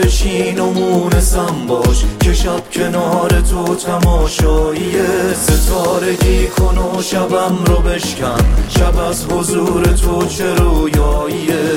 بشین و مونسم باش که شب کنار تو تماشاییه. ستارگی کن و شبم رو بشکن، شب از حضور تو چه رویاییه.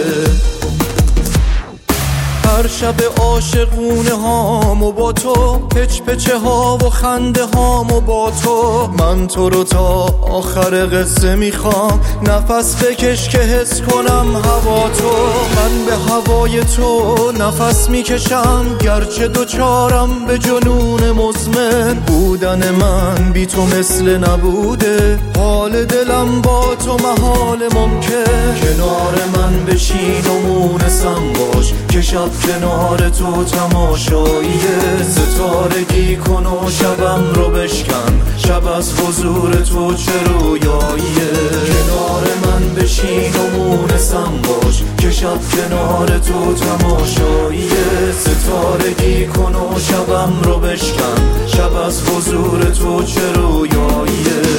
هر شب عاشقونه هامو با تو، پچ پچه ها و خنده هامو با تو. من تو رو تا آخر قصه میخوام، نفس بکش که حس کنم هوا تو. من به هوای تو نفس میکشم، گرچه دوچارم به جنون مزمن. بودن من بی تو مثل نبوده، حال دلم با تو محال ممکن. کنار من بشین و مونسم باش که شب کنار تو تماشاییه. ستارگی کن و شبم رو بشکن، شب از حضور تو چه رویاییه. کنار من بشین و مونسم باش که شب کنار تو تماشاییه. ستارگی کن و شبم رو بشکن، شب از حضور تو چه رویاییه.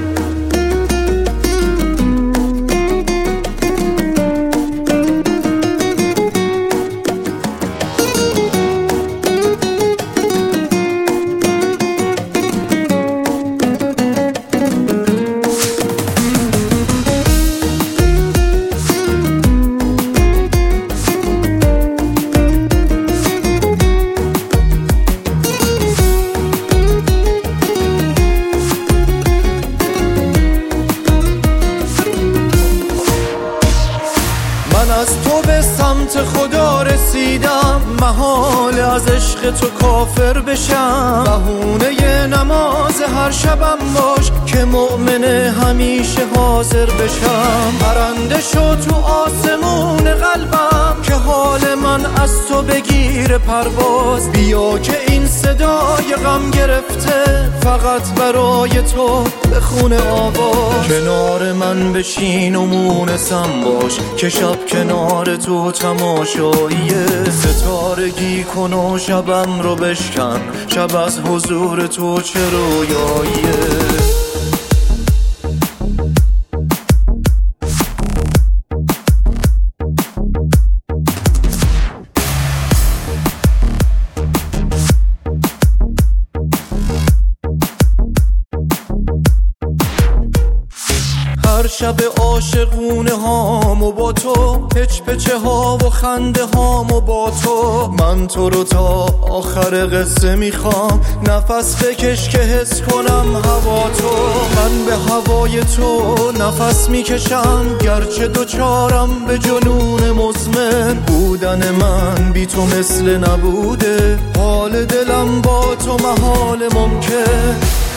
من از تو به سمت خدا رسیدم، محال از عشق تو کافر بشم. بهونه نماز هر شبم باش که مؤمن همیشه حاضر بشم. پرنده شو تو آسمون قلبم که حال من از تو بگیر پرواز. بیا که این صدای غم گرفته فقط برای تو بخونه آواز. کنار من بشین و مونسم باش که شب کنار تو تماشاییه. ستارگی کن و شبم رو بشکن، شب از حضور تو چه رویاییه. هر شب عاشقونه هامو با تو، پچ پچه ها و خنده هامو با تو. من تو رو تا آخر قصه میخوام، نفس بکش که حس کنم هوا تو. من به هوای تو نفس میکشم، گرچه دوچارم به جنون مزمن. بودن من بی تو مثل نبوده، حال دلم با تو محال ممکن.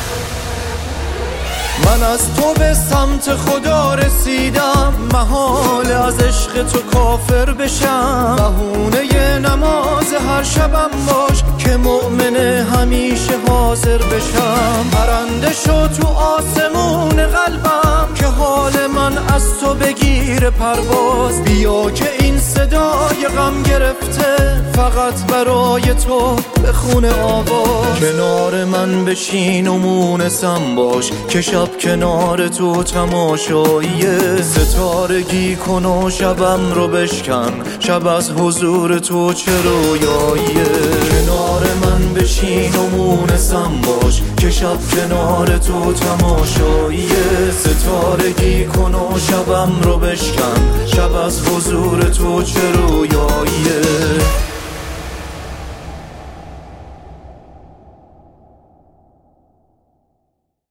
من از تو به سمت خدا رسیدم، محال از عشق تو کافر بشم. بهونه نماز هر شبم باش که مؤمن همیشه حاضر بشم. پرنده شو تو آسمون قلبم که حال من از تو بگیر پرواز. بیا که این صدای غم گرفته فقط برای تو بخونه آواز. کنار من بشین و مونسم باش که شب کنار تو تماشاییه. ستارگی کن و شبم رو بشکن، شب از حضور تو چه رویاییه. کنار من بشین و مونسم باش که شب کنار تو تماشاییه. ستارگی کن و شبم رو بشکن، شب از حضور تو چه رویاییه.